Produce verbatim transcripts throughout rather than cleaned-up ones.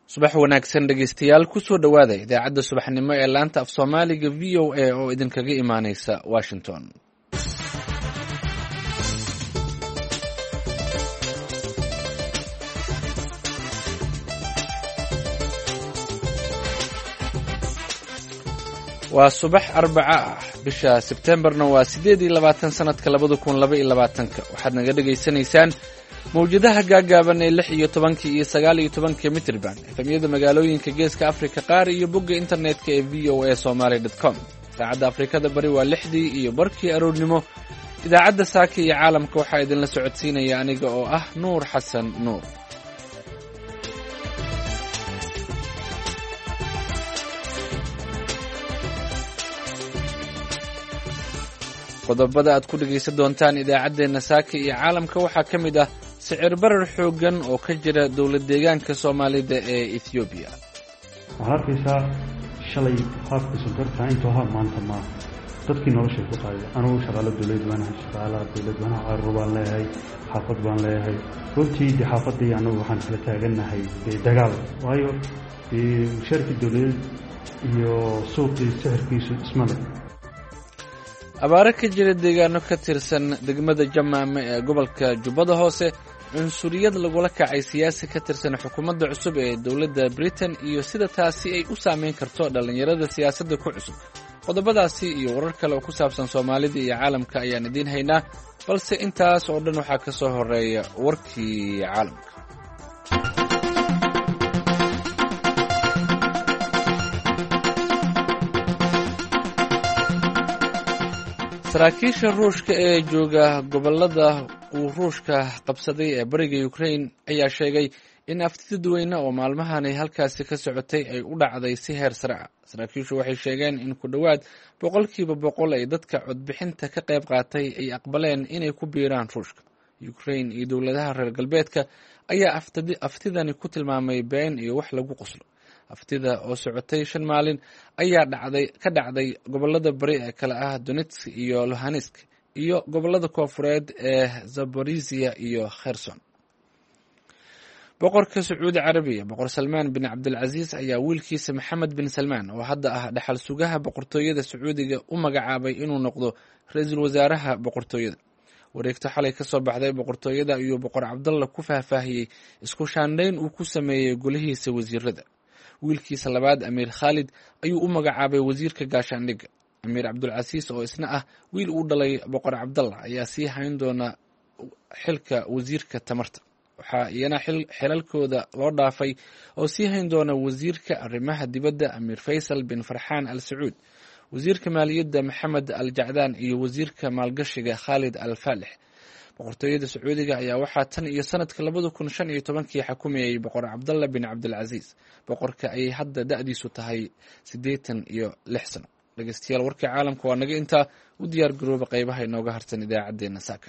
subax wanaagsan dhegeystayaal kusoo dhowaada idaacadda subaxnimo ee laanta af soomaaliga v o a oo idinkaga imaaneysa washington. waa subax arbaca ah bisha sebtembarna waa sideed iyo labaatan sanadka labada kun laba iyo labaatanka waxaad naga dhegaysanaysaan mawjadaha gaagaaban ee lix iyo tobanka iyo sagaal iyo tobanka mitrban efemyada magaalooyinka geeska afrika qaar iyo bogga internetka ee v o a somaly dot com. saacadda afrikada bari waa lixdii iyo barkii aroornimo. idaacadda saaka iyo caalamka waxaa idinla socodsiinaya aniga oo ah nuur xasan nuur. qodobada aad ku dhegaysan doontaan idaacaddeenna saaka iyo caalamka waxaa ka mid ah sicir barar xooggan oo ka jira dowlad deegaanka soomaalida ee ethoobiya. waxaad arkaysaa shalay qaabka sonkorta intuu ha maanta ma dadkii noloshay ku qaaday. anugu shaqaalo dowlad waanahay shaqaalaha dowlad waanaha carruur baan leeyahay, xaafad baan leeyahay. runtii dee xaafaddii annagu waxaan kala taagannahay dee dagaal, waayo dee mushaarkii dowladeed iyo suuqii sixirkiisu ismale. abaaro ka jira deegaano ka tirsan degmada jamaame ee gobolka jubbada hoose, cunsuriyad lagula kacay siyaasi ka tirsan xukuumadda cusub ee dowladda britain iyo sida taasi ay u saameyn karto dhallinyarada siyaasadda ku cusub. qodobadaasi iyo warar kale oo ku saabsan soomaalida iyo caalamka ayaan idiin haynaa, balse intaas oo dhan waxaa ka soo horeeya warkii caalamka. saraakiisha ruushka ee jooga gobolada uu ruushka qabsaday ee bariga ukraine ayaa sheegay in afti dadweyne oo maalmahanay halkaasi ka socotay ay u dhacday si heer sare ah. saraakiishu waxay sheegeen in ku dhowaad boqolkiiba boqol ay dadka codbixinta ka qayb qaatay ay aqbaleen inay ku biiraan ruushka. ukraine iyo dowladaha reer galbeedka ayaa aftidani ku tilmaamay been iyo wax lagu qoslo. aftida oo socotay shan maalin ayaa dhacday ka dhacday gobolada bari ee kale ah donetsk iyo luhansk iyo gobolada koofureed ee zaborizhia iyo kherson. boqorka sacuudi carabiya boqor salmaan bin cabdilcasiis ayaa wiilkiisa maxamed bin salmaan oo hadda ah dhaxal sugaha boqortooyada sacuudiga u magacaabay inuu noqdo ra-iisul wasaaraha boqortooyada. wareegto xalay ka soo baxday boqortooyada ayuu boqor cabdalla ku faahfaahiyey isku shaandhayn uu ku sameeyey golihiisa wasiirada. wiilkiisa labaad amiir khaalid ayuu u magacaabay wasiirka gaashaandhigga. amiir cabdulcasiis oo isna ah wiil uu dhalay boqor cabdalla ayaa sii hayn doona xilka wasiirka tamarta. waxaa iyana xilalkooda loo dhaafay oo sii hayn doona wasiirka arrimaha dibadda amiir faysal bin farxaan al sacuud, wasiirka maaliyadda maxamed al jacdaan iyo wasiirka maalgashiga khaalid al faalix. boqortooyada sacuudiga ayaa waxaa tan iyo sanadka labada kun shan iyo tobankii xukumayay boqor cabdalla bin cabdilcasiis. boqorka ayay hadda da-diisu tahay siddeetan iyo lix sano. dhegeystayaal warkii caalamka waa naga intaa. u diyaar garooba qeybaha inooga hartan idaacaddeenna saaka.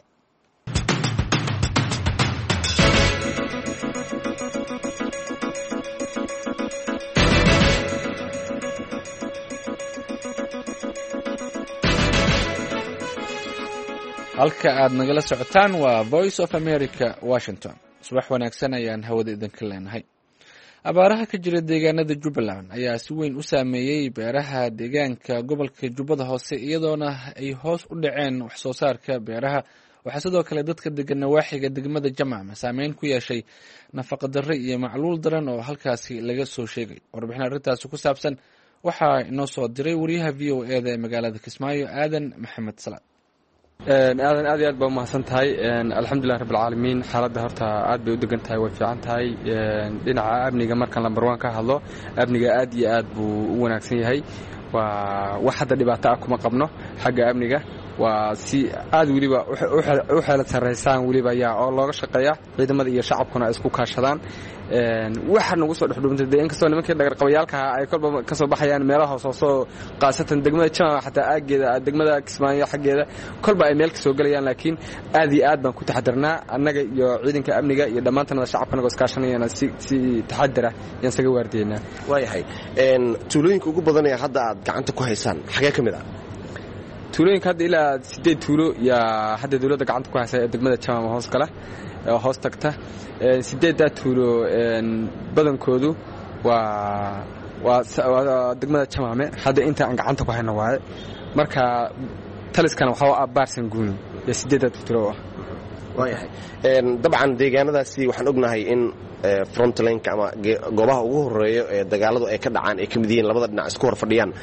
halka aad nagala socotaan waa voice of america washington. subax wanaagsan ayaan hawada idinka leenahay. abaaraha ka jira deegaanada jubbaland ayaa si weyn u saameeyey beeraha deegaanka gobolka jubbada hoose, iyadoona ay hoos u dhaceen wax soo saarka beeraha. waxaa sidoo kale dadka degan nawaaxiga degmada jamaame saameyn ku yeeshay nafaqa darre iyo macluul daran oo halkaasi laga soo sheegay. warbixin arrintaasi ku saabsan waxaa inoo soo diray wariyaha v o e da ee magaalada kismaayo aadan maxamed salaad. aadan aad iyo aad baa umahadsan tahay. alxamdulilah rabbilcaalamiin, xaaladda horta aad bay u degan tahay, way fiican tahay. dhinaca amniga markaan lambar one ka hadlo, amniga aad iyo aad buu u wanaagsan yahay. waa wax hadda dhibaato ah kuma qabno xagga amniga. waa si aad weliba u xeelad sarraysaan weliba ayaa oo looga shaqeeya ciidamada iyo shacabkuna ay isku kaashadaan. waxa nagu soo dhexdhuuntay dee inkastoo nimankii dhagarqabayaalkaha ay kolba ka soo baxayaan meelaha hoosoo qaasatan degmada jamaama xataa aaggeeda degmada kismaayo xaggeeda kolba ay meel ka soo gelayaan, laakiin aad iyo aad baan ku taxadirnaa annaga iyo ciidanka amniga iyo dhammaantanada shacabka anagoo iskaashanayana si si taxadira yaan isaga waardiyeynaa. waayahay tuulooyinka ugu badanaya hadda aad gacanta ku haysaan xagee ka mid ah? tuulooyinka hadda ilaa sideed tuulo yaa hadda dowladda gacanta ku haysa ee degmada jamaama hoos gala hoos tagta. sideeddaa tuulo badankoodu waa waa degmada jamaame hadda inta aan gacanta ku hayno waaye marka taliskana waxa waa baarsan guuni ee sideedad tiro ah waayahay dabcan deegaanadaasi waxaan ognahay in frontline ama goobaha ugu horeeya ee dagaaladu ay ka dhacaan ay kamid yihiin labada dhinac isku hor fadhiyaan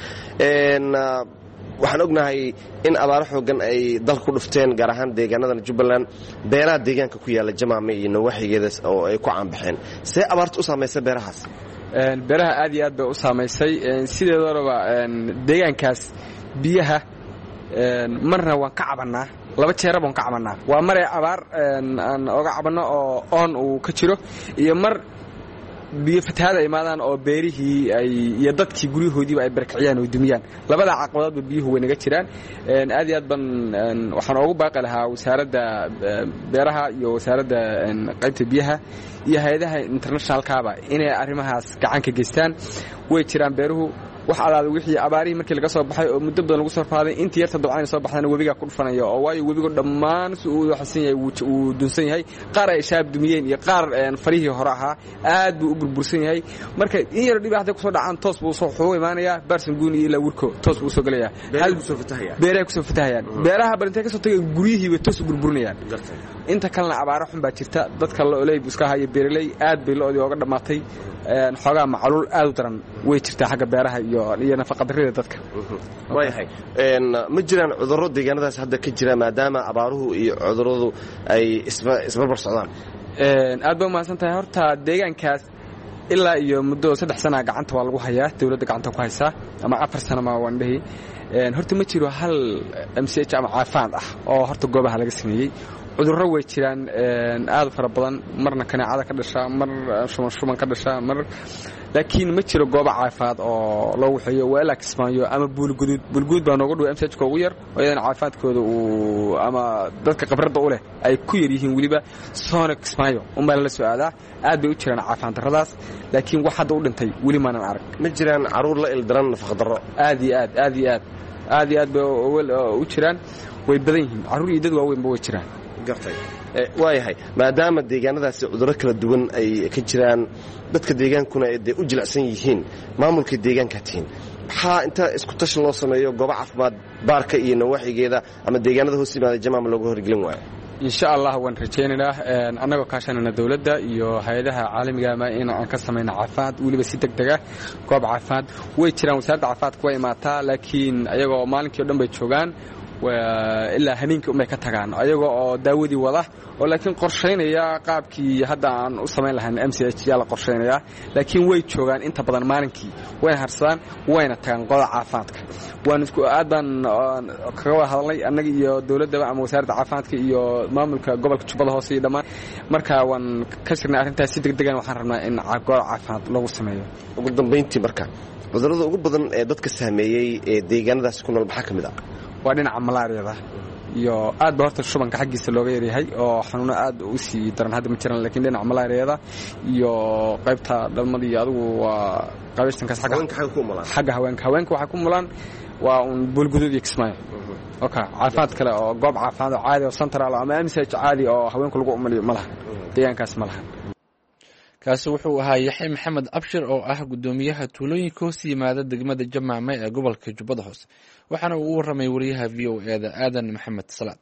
waxaan ognahay in abaaro xoogan ay dalka ku dhufteen gaar ahaan deegaanadan Jubbaland beeraha deegaanka ku yaala Jamaame iyo nawaaxigeeda oo ay ku caanbaxeen see abaartu u saameysay beerahaas een beeraha aad iyo aad bay u saameysay sideedaba deegaankaas biyaha een marna waan ka cabanaa laba jeer baan ka cabanaa waa mar ay abaar aan oga cabano oo on uu ka jiro iyo mar biyo fatahaada imaadaan oo beerihii ay iyo dadkii guriyahoodiiba ay barkaciyaan oo dumiyaan labada caqabadba biyuhu way naga jiraan een aad iyo aad ban waxaan ugu baaqi lahaa wasaaradda beeraha iyo wasaaradda qaybta biyaha iyo hay'adaha internationalkaaba inay arrimahaas gacan ka geystaan way jiraan beeruhu wax alaal wixii abaarihi markii laga soo baxay oo muddo badan lagu soo faaday intii yarta dabcan soo baxdana webiga ku dhufanayo oo waayo webiga dhammaan uu xasan yahay uu dunsan yahay qaar ay shaab dumiyeen iyo qaar farihii hore ahaa aad buu u burbursan yahay marka in yar dhibaato ku soo dhacaan toos buu soo xoo imaanaya barsan guuni ila wurko toos buu soo galaya hal soo fatahaya beeraha ku soo fatahayaan beeraha balintay ka soo tagay guriyihii way toos burburinayaan inta kalena abaaro xun baa jirta dadka la olay buska haye beeralay aad bay loodi uga dhamaatay een xogaa macluul aad u daran way jirtaa xagga beeraha iyo iyo nafaqadarrida dadka waayahay een ma jiraan cudurro deegaanadaas hadda ka jira maadaama abaaruhu iyo cudurradu ay isba isbarbar socdaan een aad baa mahadsan tahay horta deegaankaas ilaa iyo muddo saddex sano gacanta waa lagu hayaa dawladda gacanta ku haysaa ama afar sano ma waan dhahay een horta ma jiro hal M C H ama caafimaad ah oo horta goobaha laga sameeyay cudurro way jiraan een aad fara badan marna kaneecada ka dhasha mar shuman shuman ka dhasha mar laakiin ma jiro goob caafimaad oo loo waxeeyo wala kismaayo ama buulgudud buulgudud baa nooga dhow M C H ka ugu yar oo iyadana caafimaadkooda uu ama dadka khibrada u leh ay ku yar yihiin waliba soona kismaayo uma la soo aadaa aad bay u jiraan caafimaad darradaas laakiin wax hadda u dhintay wali maanan arag ma jiraan caruur la ildaran nafaqo darro aad iyo aad aad iyo aad aad iyo aad bay u jiraan way badan yihiin caruur iyo dad waaweyn ba way jiraan gartay waayahay maadaama deegaanadaasi cudurro kala duwan ay ka jiraan dadka deegaankuna ay u jilicsan yihiin maamulka deegaanka tihiin maxaa inta isku tashi loo sameeyo goobo caafimaad baarka iyo nawaaxigeeda ama deegaanada hoos yimaada Jamaama looga horgelin waayo insha Allah waan rajaynaynaa annagoo kaashanana dawladda iyo hay'adaha caalamiga ah in aan ka sameeyno caafimaad waliba si degdeg ah goob caafimaad way jiraan wasaaradda caafimaadka way imaataa laakiin ayagoo maalinkii oo dhan bay joogaan ilaa habeenkii umay ka tagaan ayagoo oo daawadii wada oo laakiin qorsheynaya qaabkii hadda aan u samayn lahayn M C H yaa la qorsheynaya laakiin way joogaan inta badan maalinkii way harsadaan wayna tagaan qodob caafimaadka waan isku aadan kaga wada hadalnay annaga iyo dawladda ama wasaaradda caafimaadka iyo maamulka gobolka Jubbada Hoose iyo dhamaan marka waan ka shirnay arrintaas si degdeg ah waxaan rabnaa in qodob caafimaad lagu sameeyo ugu dambeyntii marka cudurrada ugu badan ee dadka saameeyay ee deegaanadaas ku nool maxaa kamid ah waa dhinaca malaariyada iyo aad ba horta shubanka xaqiisa looga yahay oo xanuuno aad u sii daran hadda ma jiraan laakiin dhinaca malaariyada iyo qaybta dhalmada iyo adigu waa qaybtankaas xagga haweenka ku mulaan xagga haweenka haweenka waxa ku mulaan waa un bulgudud iyo kismaayo okay caafimaad kale oo goob caafimaad oo caadi oo central ama M C H caadi oo haweenku lagu umaliyo malaha deegaankaas malaha kaasi wuxuu ahaa Yaxay Maxamed Abshir oo ah gudoomiyaha tuulooyinka hoos yimaada degmada Jamaame ee gobolka Jubbada Hoose waxaana uu waramay wariyaha V O A da Aadan Maxamed Salaad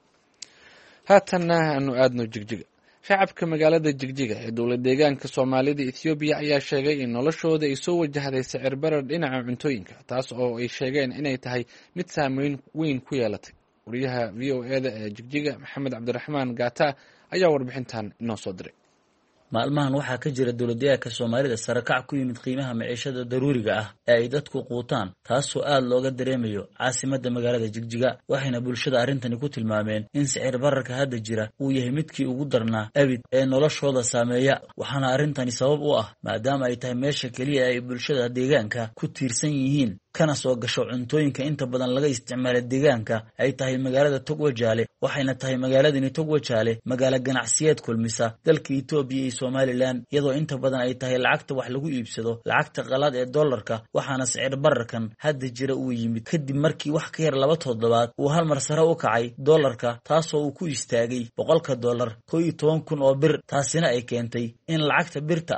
haatana aanu aadno Jigjiga shacabka magaalada Jigjiga ee dowlad deegaanka Soomaalida Ethiopia ayaa sheegay in noloshooda ay soo wajahday sicir barar dhinaca cuntooyinka taas oo ay sheegeen inay tahay mid saameyn weyn ku yeelatay wariyaha V O A da ee Jigjiga Maxamed Cabdiraxmaan Gaata ayaa warbixintan inoo soo diray maalmahan waxaa ka jira dowladdeegaanka Soomaalida sarakac ku yimid qiimaha maciishada daruuriga ah ee ay dadku quutaan taasoo aad looga dareemayo caasimadda magaalada Jigjiga waxayna bulshada arrintani ku tilmaameen in sicir bararka hadda jira uu yahay midkii ugu darnaa abid ee noloshooda saameeya waxaana arrintani sabab u ah maadaama ay tahay meesha kaliya ay bulshada deegaanka ku tiirsan yihiin kana soo gasho cuntooyinka inta badan laga isticmaalo deegaanka ay tahay magaalada Togwajaale waxayna tahay magaaladani Togwajaale magaalo ganacsiyeed kulmisa dalka Itoobiya iyo Somaliland iyadoo inta badan ay tahay lacagta wax lagu iibsado lacagta qalaad ee dollarka waxaana sicir bararkan hadda jira uu yimid kadib markii wax ka yar laba toddobaad uu hal mar sare u kacay dollarka taasoo uu ku istaagay boqolka dollar kow iyo toban kun oo bir taasina ay keentay in lacagta birta ah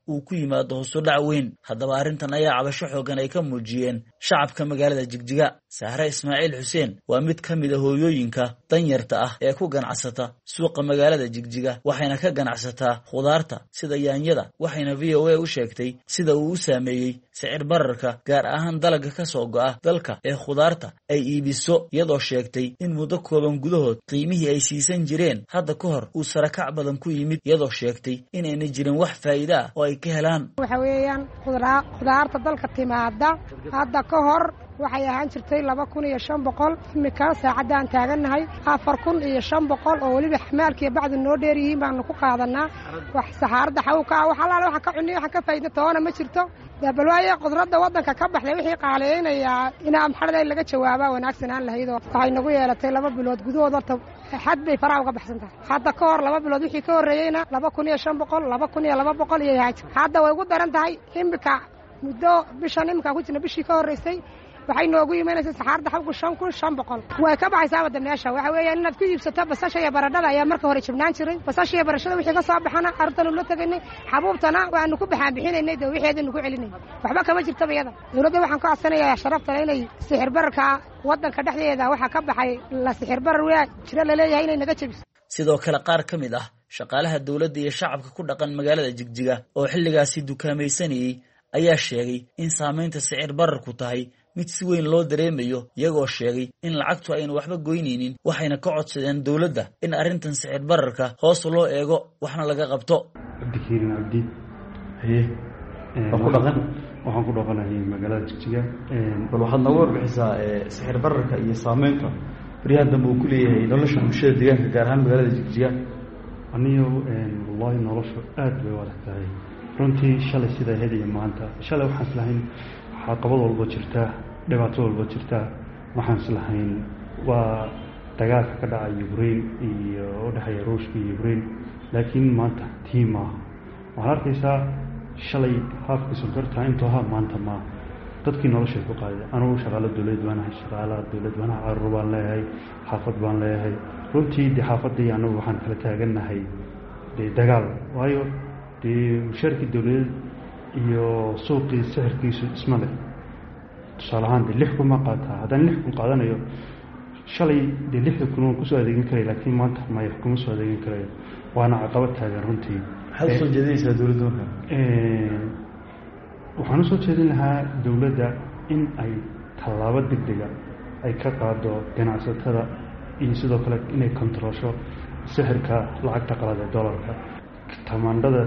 uu ku yimaado hoosu dhac weyn. haddaba arrintan ayaa cabasho xoogan ay ka muujiyeen shacabka magaalada Jigjiga. Sahra Ismaaciil Xuseen waa mid ka mid ah hooyooyinka danyarta ah ee ku ganacsata suuqa magaalada Jigjiga, waxayna ka ganacsataa khudaarta sida yaanyada. waxayna V O A u sheegtay sida uu u saameeyey sicir bararka gaar ahaan dalagga ka soo go'a dalka ee khudaarta ay iibiso, iyadoo sheegtay in muddo kooban gudahood qiimihii ay siisan jireen hadda ka hor uu sarakac badan ku yimid, iyadoo sheegtay inayna jirin wax faa'iido ah oo ay ka helaan. waxa weeyaan khudaarta dalka timaada hadda ka hor waxay ahaan jirtay laba kun iyo shan boqol, imika saacadaan taagannahay afar kun iyo shan boqol oo weliba xamaalkiiyo bacdi noo dheer yihiin baanu ku qaadanaa. wax saxaarada xawka ah wax alaala waxa ka cunniyo waxa ka faa'iido toona ma jirto. bal waaye khudradda waddanka ka baxday wixii qaaleeynayaa inaa maxalada laga jawaabaa wanaagsanaan lahayd oo waxay nagu yeelatay laba bilood gudahood horta xad bay faraha uga baxsan tahay. hadda ka hor laba bilood wixii ka horreeyeyna laba kun iyo shan boqol laba kun iyo laba boqol iyo yahay. hadda way ugu daran tahay imika muddo bishan imika ku jirna bishii ka horreysay waxay noogu imanaysaa saxaarada xawku shan kun shan boqol way ka baxaysaa wadda meesha. waxa weeyaan inaad ku iibsato basasha iyo baradhada ayaa marka hore jibnaan jiray. basasha iyo barashada wixii ka soo baxana carruurtanu la tegaynay, xabuubtana waanu ku baxaan bixinaynay dee wixeedanu ku celinay. waxba kama jirtaba iyada. dawladda waxaan ka codsanayaa sharafta inay sixir bararka waddanka dhexdeeda waxa ka baxay la sixir barar waa jira la leeyahay inay naga jabiso. sidoo kale qaar ka mid ah shaqaalaha dawladda iyo shacabka ku dhaqan magaalada Jigjiga oo xilligaasi dukaamaysanayay ayaa sheegay in saamaynta sicir bararku tahay mid si weyn loo dareemayo, iyagoo sheegay in lacagtu ayna waxba goynaynin. waxayna ka codsadeen dawladda in arrintan sicir bararka hoos loo eego waxna laga qabto. cabdikariin cabdi haye ku dhaqan waxaan ku dhaqanahay magaalada Jigjiga. bal waxaad nooga warbixisaa sicir bararka iyo saamaynta bariyaha dambe uu ku leeyahay nolosha bulshada deegaanka gaar ahaan magaalada Jigjiga. aniyo wallahi noloshu aad bay u adag tahay runtii. shalay sida ahayd iyo maanta shalay waxaan islahayn caqabad walba jirta, dhibaato walba jirta. waxaan islahayn waa dagaalka ka dhacay Ukraine iyo u dhexeeya Ruushka iyo Ukraine, laakiin maanta tii maaha. waxaad arkaysaa shalay haafkii sonkorta intuu ha maanta ma dadkii noloshay ku qaaday. anugu shaqaalo dawlad baan ahay, shaqaalaha dawlad baan ahay, carruur baan leeyahay, xaafad baan leeyahay. runtii dee xaafadii anagu waxaan kala taagannahay dee dagaal, waayo dee mushaarkii dawladeed iyo suuqii sixirkiisu isma leh. tusaale ahaan dee lix kun ma qaataa. haddaan lix kun qaadanayo shalay dee lixda kun waan kusoo adeegin karay, laakiin maanta maya kuma soo adeegin karayo. waana caqabad taagan runtii. maxaad usoo jeedinaysaa dawladda marka? waxaan usoo jeedin lahaa dawladda in ay tallaabo deg dega ay ka qaado ganacsatada iyo sidoo kale inay kontaroosho sixirka lacagta qalad ee dollarka. tamaandhada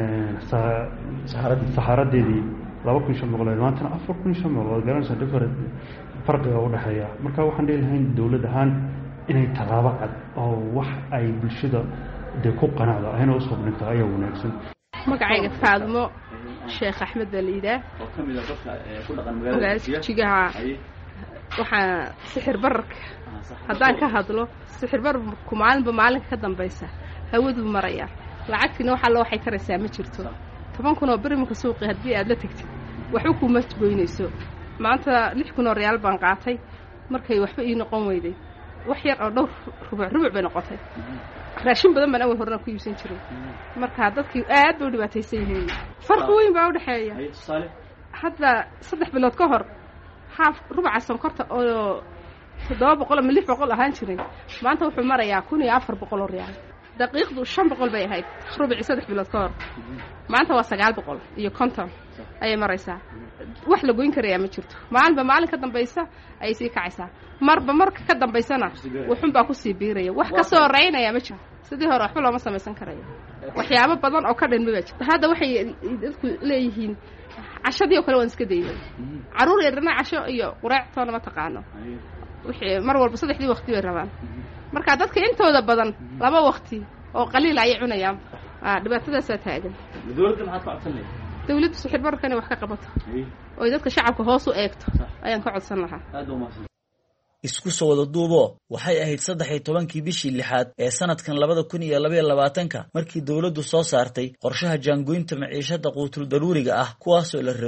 saxaaradeedii laba kun shan boqol maantana afar kun shan boqol garanaysa different farqiga u dhexeeya. marka waxaan dhihi lahayn dawlad ahaan inay tallaabo cad oo wax ay bulshada dee ku qanacdo ayna usoo dhigto ayaa wanaagsan. magacayga Faadmo Sheekh Axmed Baliida oo ka mid ah dadka ku dhaqan magaalada Jigjiga. waxaa sixir bararka haddaan ka hadlo sixir bararku maalinba maalinka ka dambaysa hawadu maraya. lacagtina waxa loo waxay karaysaa ma jirto. toban kun oo bariimka suuqi haddii aad la tagtid waxba kuma goynayso. maanta lix kun oo riyaal baan qaatay markay waxba ii noqon weyday wax yar oo dhowr rubuc rubuc bay noqotay. raashin badan baan awal horena ku iibsan jiray. marka dadkii aad bay u dhibaataysan yihiin. farqi weyn baa u dhaxeeya. hadda saddex bilood ka hor haaf rubuca sonkorta oo toddoba boqol ama lix boqol ahaan jiray maanta wuxuu marayaa kun iyo afar boqol oo riyaal. daqiiqdu shan boqol bay ahayd rubuci saddex bilood ka hor. maanta waa sagaal boqol iyo konton ayay maraysaa. wax la goyn karayaa ma jirto. maalinba maalin ka dambaysa ayay sii kacaysaa. marba marka ka dambaysana wuxun baa kusii biiraya. wax ka soo reynaya ma jiro. sidii hore waxba looma samaysan karayo. waxyaabo badan oo ka dhanma baa jirta. hadda waxay dadku leeyihiin cashadii oo kale waan iska daynay. carruur yarna casho iyo quraactoona ma taqaano. wixii mar walba saddexdii waqti bay rabaan. marka dadka intooda badan laba waqti oo qaliil ay cunayaan. ah dhibaatadaas taagan. dawladda maxaad ka codsanaysaa? dawladdu sixir bararkan wax ka qabato oo dadka shacabka hoos u eegto ayaan ka codsan lahaa. aad u mahadsan. isku soo wada duubo waxay ahayd saddex iyo tobankii bishii lixaad ee sanadkan labada kun iyo laba iyo labaatanka markii dawladdu soo saartay qorshaha jaangoynta maciishada quutul daruuriga ah, kuwaasoo la rabay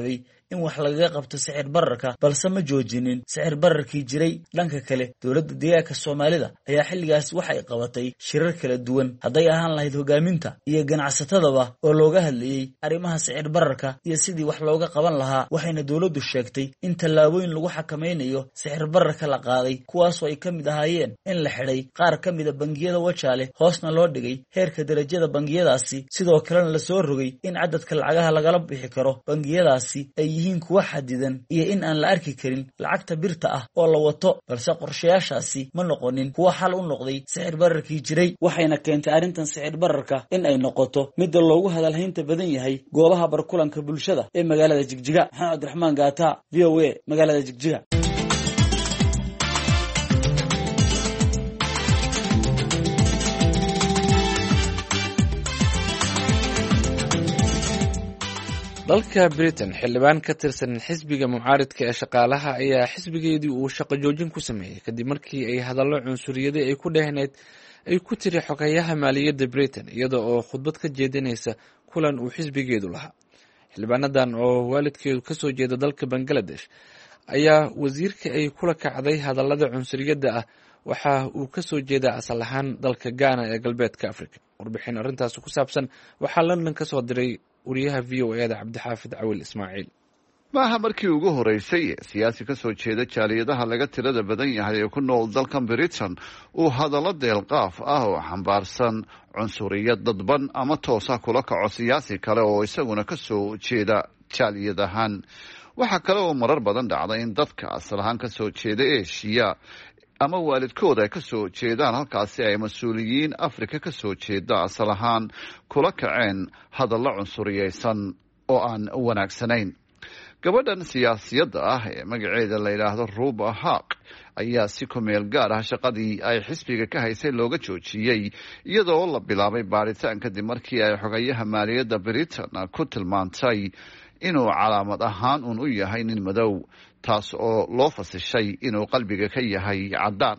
in wax lagaga qabto sicir bararka balse ma joojinin sicir bararkii jiray. dhanka kale dowladda deegaanka soomaalida ayaa xilligaas waxay qabatay shirar kala duwan hadday ahaan lahayd hogaaminta iyo ganacsatadaba oo looga hadlayey arrimaha sicir bararka iyo sidii wax looga qaban lahaa. waxayna dowladdu sheegtay in tallaabooyin lagu xakamaynayo sicir bararka la qaaday, kuwaasoo ay ka mid ahaayeen in la xidhay qaar ka mida bangiyada wajaale, hoosna loo dhigay heerka darajada bangiyadaasi, sidoo kalena lasoo rogay in cadadka lacagaha lagala bixi karo bangiyadaasi ay yihiin kuwa xadidan iyo in aan la arki karin lacagta birta ah oo la wato. balse qorshayaashaasi ma noqonin kuwa xal u noqday sicir bararkii jiray, waxayna keentay arrintan sicir bararka in ay noqoto midda loogu hadalhaynta badan yahay goobaha barkulanka bulshada ee magaalada Jigjiga. maxamed cabdiraxmaan gaata, v o a, magaalada Jigjiga. dalka Britain xildhibaan ka tirsan xisbiga mucaaridka ee shaqaalaha ayaa xisbigeedii uu shaqo joojin ku sameeyey kadib markii ay hadallo cunsuriyada ay ku dhehneyd ay ku tiri xogayaha maaliyadda Britain iyada oo khudbad ka jeedinaysa kulan uu xisbigeedu lahaa. xildhibaanadan oo waalidkeedu ka soo jeeda dalka Bangladesh ayaa wasiirka ay kula kacday hadallada cunsuriyada ah waxa uu ka soo jeedaa asal ahaan dalka Ghana ee galbeedka Afrika. warbixin arrintaas ku saabsan waxaa London ka soo diray wariyaha v o a da Cabdixaafid Cawil Ismaaciil. maaha markii ugu horeysay siyaasi ka soo jeeda jaaliyadaha laga tirada badan yahay ee ku nool dalkan Britain uu hadallo deelqaaf ah oo xambaarsan cunsuriyad dadban ama toosa kula kaco siyaasi kale oo isaguna ka soo jeeda jaaliyadahan. waxaa kale oo marar badan dhacda in dadka asal ahaan ka soo jeeda Asia ama waalidkooda ay ka soo jeedaan halkaasi ay mas-uuliyiin Afrika ka soo jeeda asal ahaan kula kaceen hadallo cunsuriyeysan oo aan wanaagsanayn. gabadhan siyaasiyadda ah ee magaceeda la yidhaahdo Ruba Haq ayaa si ku meel gaar ah shaqadii ay xisbiga ka haysay looga joojiyey iyadoo la bilaabay baaritaan kadib markii ay xogayaha maaliyadda Britain ku tilmaantay inuu calaamad ahaan uun u yahay nin madow, taas oo loo fasishay inuu qalbiga ka yahay caddaan.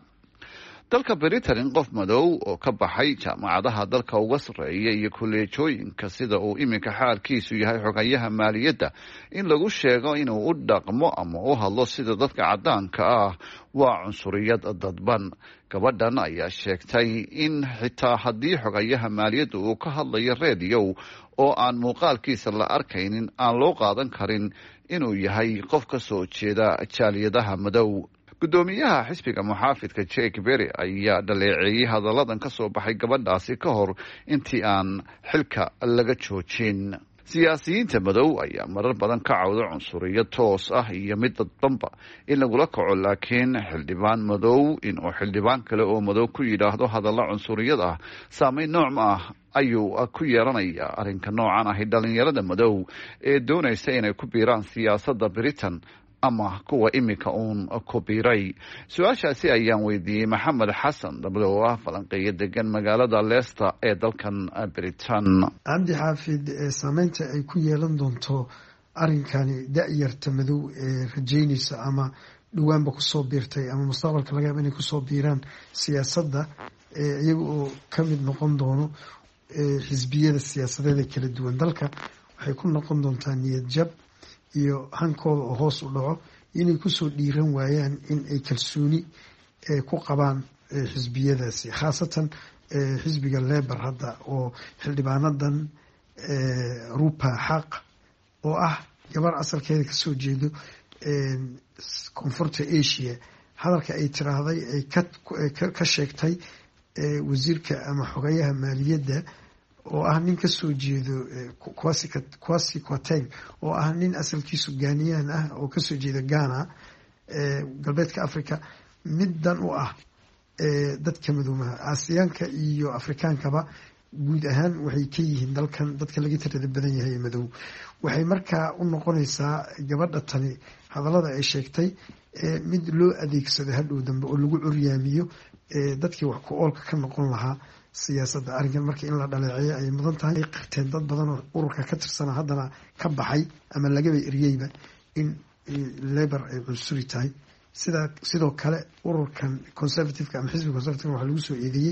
dalka Britain in qof madow oo ka baxay jaamacadaha dalka uga sarreeya iyo kolleejooyinka sida uu iminka xaalkiisu yahay xogayaha maaliyadda in lagu sheego inuu u dhaqmo ama u hadlo sida dadka caddaanka ah waa cunsuriyad dadban. gabadhan ayaa sheegtay in xitaa haddii xogayaha maaliyadda uu ka hadlayo reediyow oo aan muuqaalkiisa la arkaynin aan loo qaadan karin inuu yahay qof ka soo jeeda jaaliyadaha madow. guddoomiyaha xisbiga muxaafidka Jake Berry ayaa dhaleeceeyey hadalladan ka soo baxay gabadhaasi ka hor intii aan xilka laga joojin. siyaasiyiinta madow ayaa marar badan ka cawda cunsuriyad toos ah iyo mid dadbanba in lagula kaco, laakiin xildhibaan madow inuu xildhibaan kale oo madow ku yidhaahdo hadallo cunsuriyad ah saameyn nooc ma ah ayuu ku yeelanaya. arrinka noocan ahi dhalinyarada madow ee doonaysa inay ku biiraan siyaasadda Britain ama kuwa iminka uun ku biiray. su-aashaasi ayaan weydiiyey maxamed xasan dable oo ah falanqeeyo degan magaalada Leicester ee dalkan Britain. cabdi xaafid, saameynta ay ku yeelan doonto arrinkani da-yarta madow ee rajeynaysa ama dhawaanba kusoo biirtay ama mustaqbalka laga yaaba inay kusoo biiraan siyaasadda iyaga oo ka mid noqon doono xisbiyada siyaasadeed ee kala duwan dalka, waxay ku noqon doontaa niyad jab iyo hankooda oo hoos u dhaco, inay kusoo dhiiran waayaan in ay kalsooni ku qabaan xisbiyadaasi, khaasatan xisbiga Labour hadda oo xildhibaanadan Ruba Haq oo ah gabar asalkeeda kasoo jeedo koonfurta Asia, hadalka ay tiraahday ay ka sheegtay wasiirka ama xogayaha maaliyadda oo ah nin kasoo jeedo Kwasi Kwarteng oo ah nin asalkiisu Ghanaian ah oo kasoo jeeda Ghana galbeedka Africa, middan u ah dadka madoomaha Aasiyaanka iyo Afrikaankaba guud ahaan waxay ka yihiin dalkan dadka laga tirada badan yahay madow. waxay markaa u noqonaysaa gabadha tani hadallada ay sheegtay mid loo adeegsado hadhow dambe oo lagu curyaamiyo dadkii wax ku oolka ka noqon lahaa siyaasadda. arrinkan marka in la dhaleeceeyo ay mudan tahay. ay qirteen dad badan oo ururka ka tirsana haddana ka baxay ama lagaba eryeyba in Labour ay cunsuri tahay. sidaa sidoo kale ururkan conservativeka ama xisbiga conservativeka waxaa lagu soo eedeeyey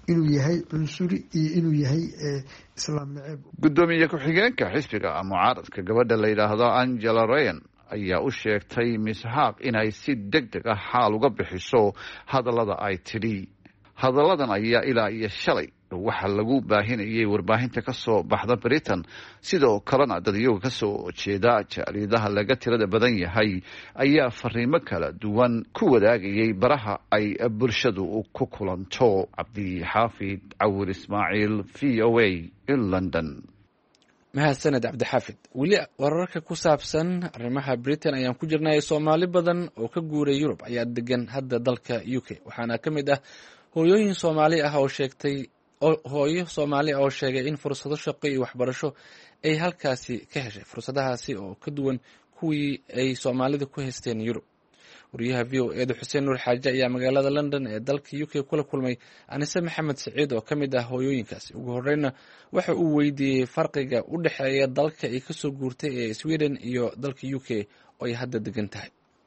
inuu yahay cunsuri iyo inuu yahay islaam naceeb. gudoomiye ku-xigeenka xisbiga mucaaradka gabadha la yidhaahdo Angela Ryan ayaa u sheegtay Miss Haaq inay si degdeg ah xaal uga bixiso hadallada ay tidhi. hadalladan ayaa ilaa iyo shalay waxaa lagu baahinayay warbaahinta ka soo baxda Britain, sidoo kalena dadyoga ka soo jeeda jaaliyadaha laga tirada badan yahay ayaa fariimo kala duwan ku wadaagayay baraha ay bulshadu ku kulanto. Cabdixaafid Cawir Ismaaciil, V O A in London. mahadsaned cabdixaafid. weli wararka ku saabsan arrimaha Britain ayaan ku jirnay. Soomaali badan oo ka guuray Yurub ayaa degan hadda dalka U K, waxaana ka mid ah hooyooyin Soomaali ah oo sheegtay hooyo Soomaali oo sheegay in fursado shaqo iyo waxbarasho ay halkaasi ka heshay, fursadahaasi oo ka duwan kuwii ay Soomaalida ku haysteen Yurub. wariyaha V O A da Xuseen Nuur Xaaji ayaa magaalada London ee dalka U K kula kulmay Anise Maxamed Saciid oo ka mid ah hooyooyinkaasi. ugu horreyna waxa uu weydiiyey farqiga u dhexeeya dalka ay ka soo guurtay ee Sweden iyo dalka U K oo ay hadda degan tahay.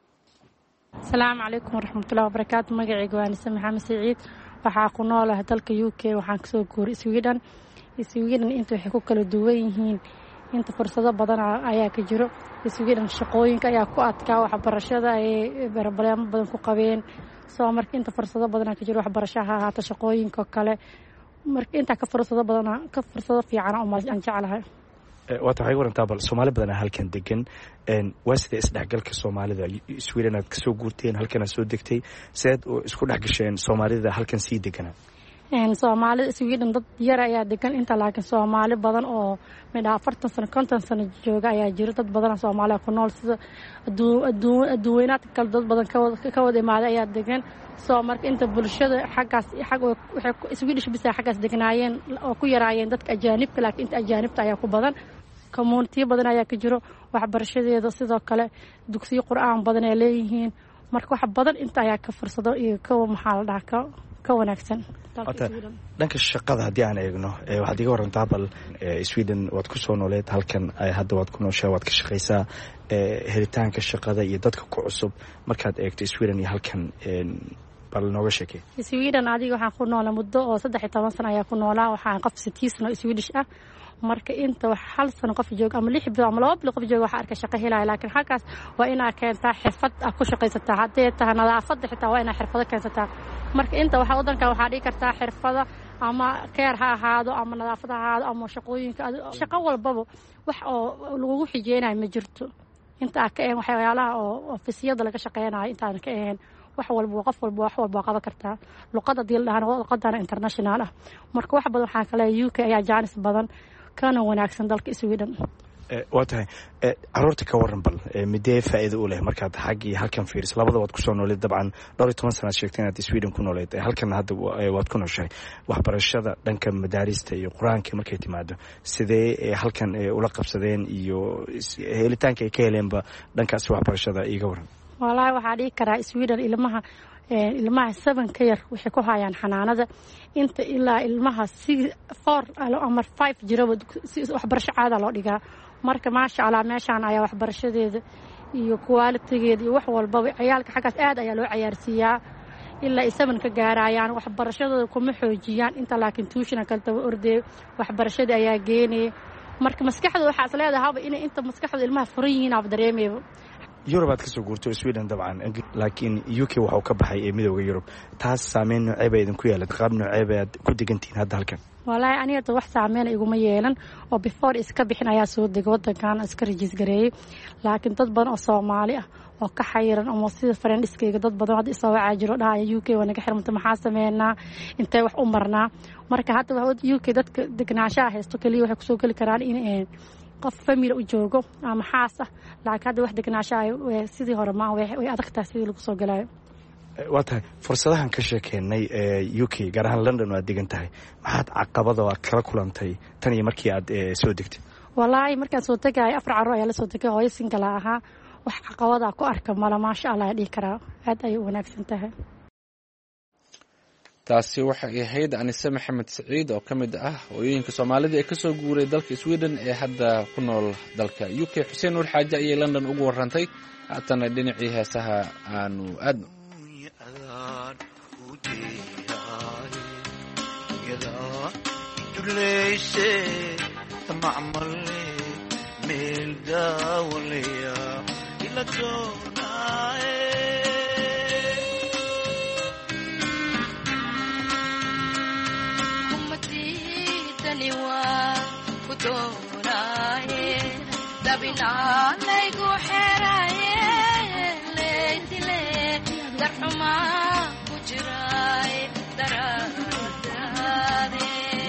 asalaamu calaykum waraxmatullahi wabarakaatu. magacayga waa Anise Maxamed Saciid, waxaa ku noolahay dalka U K, waxaan kasoo guuray Sweden. Sweden inta waxay ku kala duwan yihiin, inta fursado badan ayaa ka jiro. Sweden shaqooyinka ayaa ku adkaa, waxbarashada ay barnaamijyo badan ku qabeen. soo marka inta fursado badan ka jiro waxbarashaha ahaata shaqooyinka kale, marka inta ka fursado badan ka fursado fiican oo aan jecelahay. waa tahay warantaa bal Soomaali badan halkan degan, een waa sida isdhexgalka Soomaalida Sweden aad ka soo guurteen halkan aad soo degtay, seed oo isku dhexgasheen Soomaalida halkan sii degan. een Soomaalida Sweden dad yar ayaa degan inta, laakiin Soomaali badan oo mid afartan sano konton sano jooga ayaa jira. dad badan Soomaali ku nool sida adduunyada kale dad badan ka wada imaada ayaa degan. soo marka inta bulshada xaggaas xag waxay Swedish bisa xaggaas degnaayeen oo ku yaraayeen dadka ajaanibka, laakiin inta ajaanibta ayaa ku badan. community badan ayaa ka jiro, waxbarashadeeda sidoo kale dugsiyo qur'aan badan ay leeyihiin. marka wax badan inta ayaa ka fursado iyo ka maxaa la dhahaa ka wanaagsan. dhanka shaqada haddii aan eegno, waxaad iga warantaa bal Sweden waad ku soo nooleed, halkan hadda waad ku nooshaa, waad ka shaqaysaa. helitaanka shaqada iyo dadka ku cusub markaad eegto Sweden iyo halkan, bal nooga sheekay. Sweden adiga waxaan ku noolaa muddo oo saddex iyo toban sano ayaa ku noolaa. waxaan qof sideed sano Swedish ah, marka inta wax hal sano qof joog ama lix bilood ama laba bilood qof joog waxa arka shaqo helaya. laakiin halkaas waa inaa keentaa xirfad aad ku shaqaysataa, haddii tahay nadaafadda xitaa waa inaa xirfado keensataa. marka inta waxa wadanka waxaa dhigi kartaa xirfada ama keer ha ahaado ama nadaafad ha ahaado ama shaqooyinka shaqo walbaba wax oo lagu xijeenayo ma jirto. inta ka een waxyaalaha oo ofisiyada laga shaqeynayo intaan ka ahayn wax walba qof walba wax walba qaban kartaa. luqadda dil dhahan luqadana international ah. marka wax badan waxaa kale U K ayaa jaanis badan kana wanaagsan dalka Sweden. waa tahay caruurta ka waran bal midee faa'iido u leh markaad xaggii halkan fiiriso? labada waad ku soo nooleed, dabcan dhowr iyo toban sanaad sheegtay inaad Sweden ku nooleed, halkan hadda waad ku nooshahay. waxbarashada dhanka madaarista iyo quraanka markay timaado sidee halkan ula qabsadeen iyo helitaanka ay ka heleenba dhankaas waxbarashada iga waran? walahi waxaa dhigi karaa Sweden ilmaha ilmaha seven ka yar waxay ku hayaan xanaanada, inta ilaa ilmaha four ama five jira waxbarasho caada loo dhigaa. marka maasha Allah meeshaan ayaa waxbarashadeeda iyo quality-geeda iyo wax walbaba ciyaalka xaggaas aad ayaa loo ciyaarsiiyaa ilaa seven ka gaarayaan. waxbarashadooda kuma xoojiyaan inta, laakiin tuition kale tawa ordee waxbarashada ayaa geenay. marka maskaxda waxaa is leedahay in inta maskaxda ilmaha furan yihiin aad dareemayba. Yurub aad ka soo guurtay Sweden dabcan, laakiin U K waxa uu ka baxay ee midowga Yurub. taas saameyn noocee bay idin ku yeelatay? qaab noocee bay aad ku degantiin hadda halkan? walahi aniga wax saameyn iguma yeelan oo before iska bixin ayaa soo degay wadankan iska register gareeyay. laakiin dad badan oo Soomaali ah oo ka xayiran ama sida friendskayga dad badan hadda isoo wacaa jiro dhahay U K waa naga xirmanta, maxaa sameynaa intee wax u marnaa. marka hadda U K dadka degnaanshaha haysto kaliya waxay ku soo gali karaan in qof family u joogo ama xaas ah, laakiin hadda wax degnaanshaha sidii hore ma way adagtahay sidii lagu soo galaayo. waa tahay fursadahan ka sheekeynay ee U K gaar ahaan London waa degan tahay, maxaad caqabado aad kala kulantay tan iyo markii aad soo degtay? walahi markaan soo tagay afar carruur ayaa la soo tagay, hooyo single ahaa. wax caqabada ku arka mala maasha Allah dhigi karaa, aad ay u wanaagsan tahay. taasi waxay ahayd Anise Maxamed Saciid oo ka mid ah hooyooyinka Soomaalida ee ka soo guuray dalka Sweden ee hadda ku nool dalka U K. Xuseen Nuur Xaaji ayay London ugu warantay. haatana dhinacii heesaha aanu aadno. duleyse tamacmale meel daawalaya ila doonaaye kumadidani waa ku doonaaye dabinaalaygu xeraye leydile darxumaa ku jiraaye daraadaade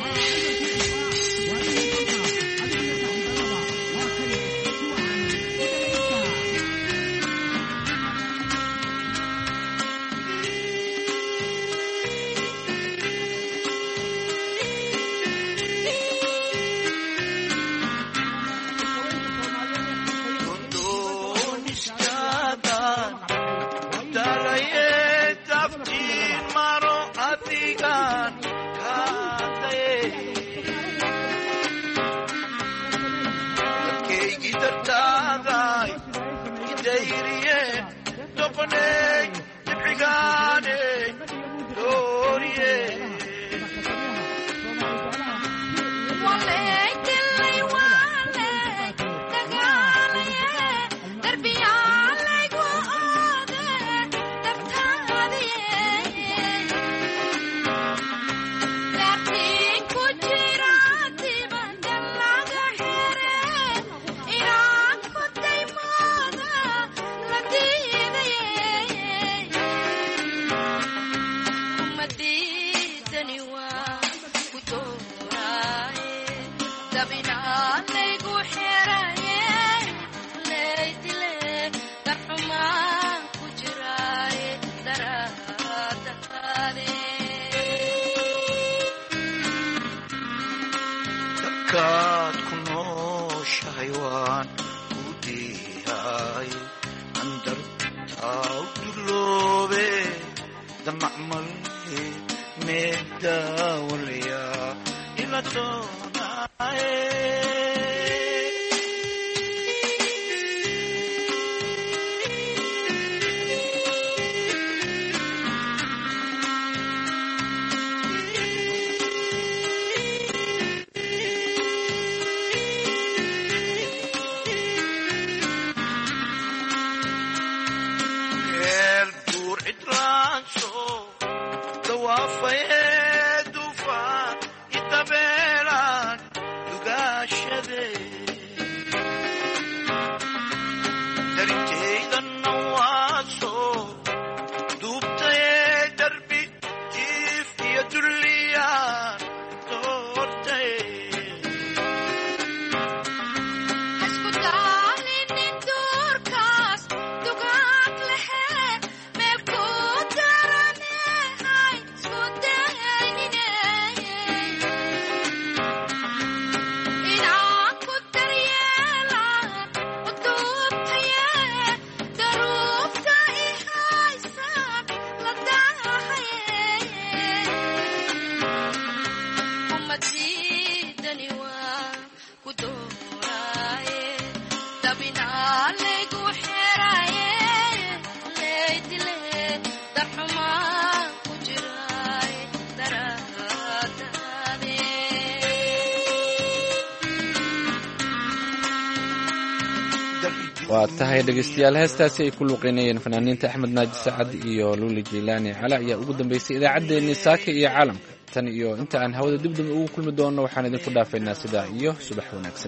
waa tahay dhegeystayaal heestaasi ay ku luuqeynayeen fanaaniinta axmed naaji sacad iyo luuli jiilaani cala ayaa ugu dambeysay idaacaddeenii saaka iyo caalamka tan iyo inta aan hawada dibdib ugu kulmi doonno waxaan idinku dhaafaynaa sidaa iyo subax wanaagsan.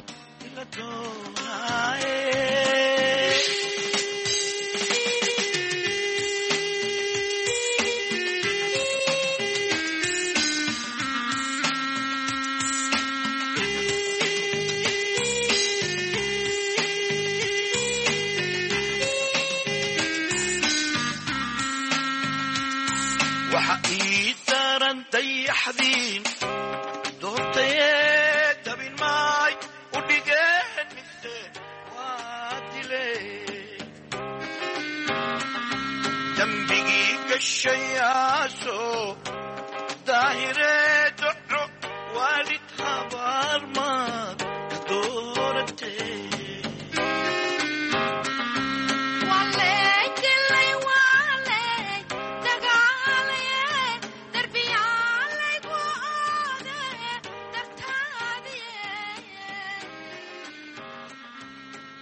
dambigii gashayaasoo daahire